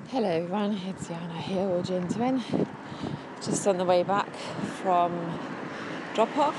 Hello everyone, it's Jana here, or gentlemen. Just on the way back from drop-off.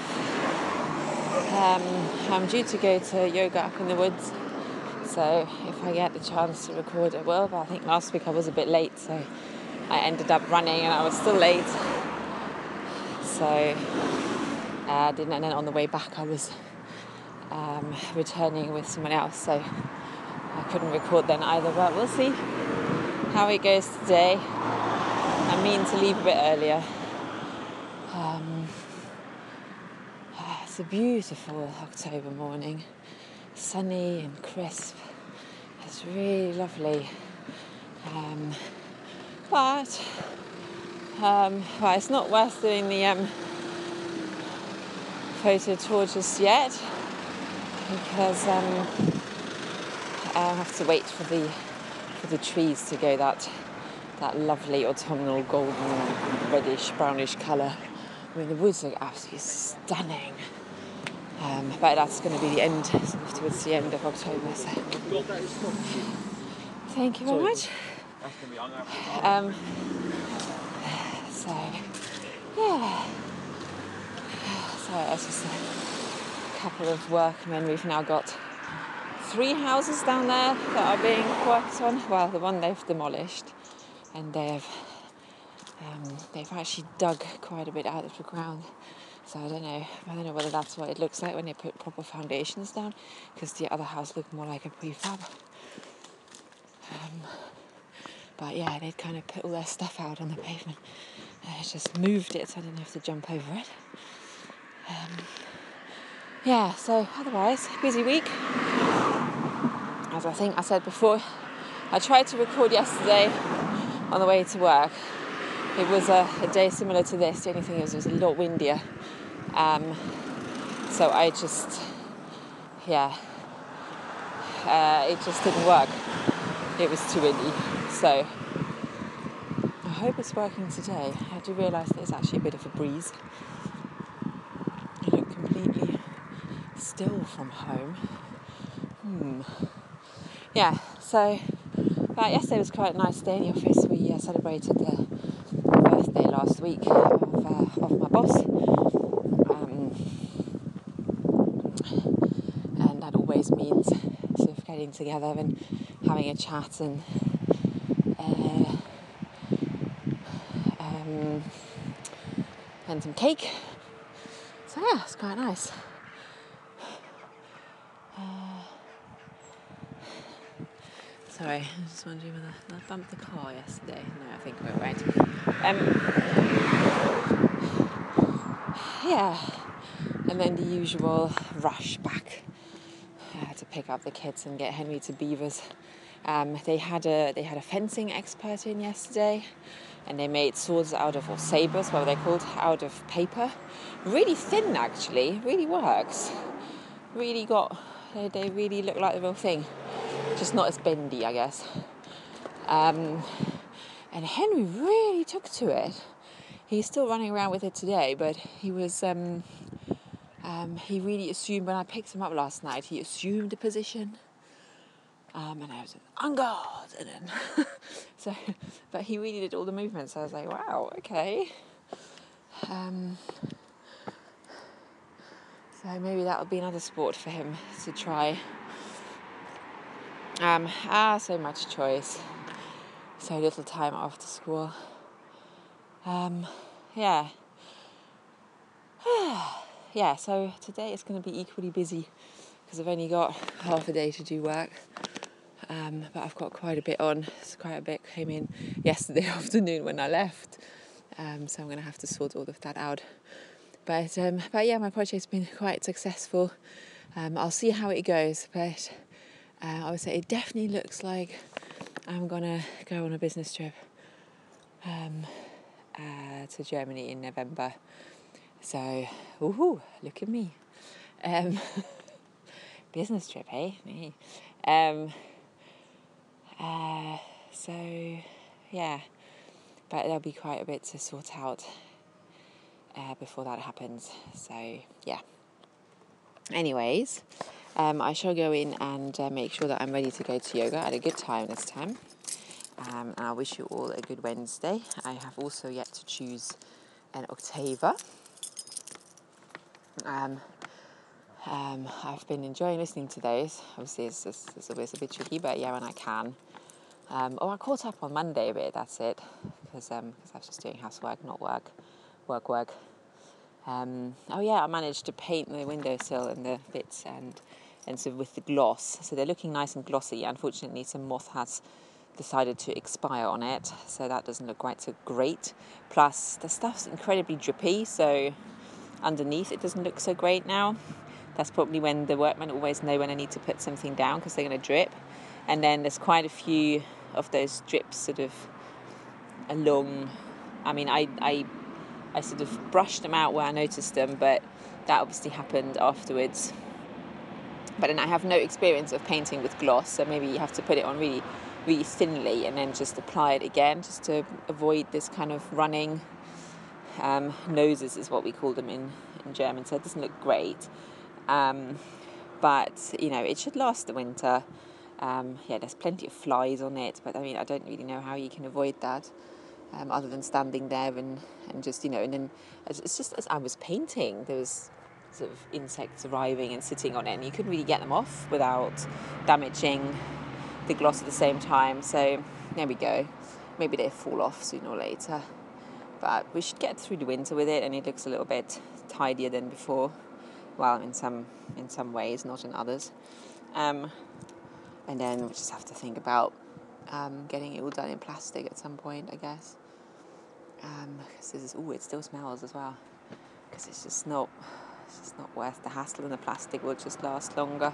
I'm due to go to yoga up in the woods, so if I get the chance to record I will, but I think last week I was a bit late, so I ended up running and I was still late. So I didn't, and then on the way back I was returning with someone else, so I couldn't record then either, but we'll see how it goes today. I mean to leave a bit earlier. It's a beautiful October morning, sunny and crisp. It's really lovely. But it's not worth doing the photo tour just yet, because I have to wait for the trees to go that lovely autumnal golden reddish brownish colour. I mean, the woods look absolutely stunning, but that's going to be the end, sort of towards the end of October. So thank you very much. So yeah, so it's just a couple of workmen. We've now got 3 houses down there that are being worked on. Well, the one they've demolished, and they've actually dug quite a bit out of the ground. So I don't know whether that's what it looks like when they put proper foundations down, because the other house looked more like a prefab. But yeah, they'd kind of put all their stuff out on the pavement. I just moved it so I didn't have to jump over it. So otherwise, busy week. As I think I said before, I tried to record yesterday on the way to work. It was a day similar to this. The only thing is it was a lot windier. So I just, it just didn't work. It was too windy. So I hope it's working today. I do realise there's actually a bit of a breeze. I look completely still from home. But yesterday was quite a nice day in the office. We celebrated the birthday last week of my boss. And that always means sort of getting together and having a chat and some cake. So yeah, it's quite nice. Sorry, I'm just wondering whether I bumped the car yesterday. No, I think we're right. And then the usual rush back to pick up the kids and get Henry to Beavers. They had a fencing expert in yesterday, and they made swords or sabers, what are they called, out of paper. Really thin, actually. Really works. Really they really look like the real thing. Just not as bendy, I guess. And Henry really took to it. He's still running around with it today, but he was... he really assumed, when I picked him up last night, he assumed a position. And I was on guard, and then but he really did all the movements. So I was like, wow, okay. So maybe that would be another sport for him to try. So much choice, so little time after school. So today it's going to be equally busy because I've only got half a day to do work. But I've got quite a bit on. Quite a bit came in yesterday afternoon when I left. So I'm going to have to sort all of that out. But my project's been quite successful. I'll see how it goes. But I would say it definitely looks like I'm going to go on a business trip to Germany in November. So, look at me. Business trip, eh? Me. But there'll be quite a bit to sort out before that happens. So, yeah. Anyways, I shall go in and make sure that I'm ready to go to yoga. I had a good time this time. And I wish you all a good Wednesday. I have also yet to choose an Octava. I've been enjoying listening to those. Obviously, it's always a bit tricky, but yeah, when I can. I caught up on Monday a bit, that's it, because I was just doing housework, not work. I managed to paint the windowsill and the bits and so with the gloss. So they're looking nice and glossy. Unfortunately, some moth has decided to expire on it, so that doesn't look quite so great. Plus, the stuff's incredibly drippy, so underneath it doesn't look so great now. That's probably when the workmen always know when I need to put something down because they're going to drip. And then there's quite a few of those drips sort of along. I mean, I sort of brushed them out where I noticed them, but that obviously happened afterwards. But then I have no experience of painting with gloss, so maybe you have to put it on really, really thinly and then just apply it again, just to avoid this kind of running noses is what we call them in German, so it doesn't look great. But, it should last the winter. There's plenty of flies on it, but I mean, I don't really know how you can avoid that. Other than standing there and just, and then it's just as I was painting, there was sort of insects arriving and sitting on it, and you couldn't really get them off without damaging the gloss at the same time. So there we go. Maybe they fall off sooner or later. But we should get through the winter with it, and it looks a little bit tidier than before. Well, in some ways, not in others. And then we just have to think about getting it all done in plastic at some point, I guess. Because it still smells as well. Because it's just not worth the hassle, and the plastic will just last longer.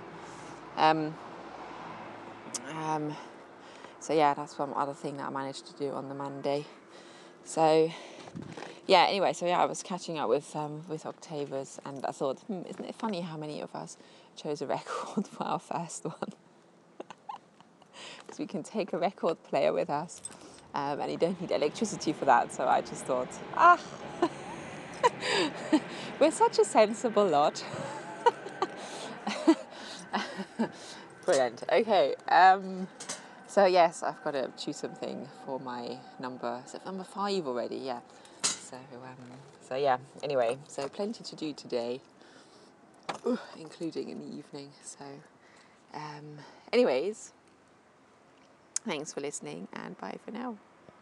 So yeah, that's one other thing that I managed to do on the Monday. So yeah, anyway, I was catching up with Octavas, and I thought, isn't it funny how many of us chose a record for our first one? Because we can take a record player with us, and you don't need electricity for that. So I just thought, we're such a sensible lot. Brilliant. Okay. So yes, I've got to choose something for my number. Is it number 5 already? Yeah. So yeah. Anyway, so plenty to do today, including in the evening. So, anyways, thanks for listening, and bye for now.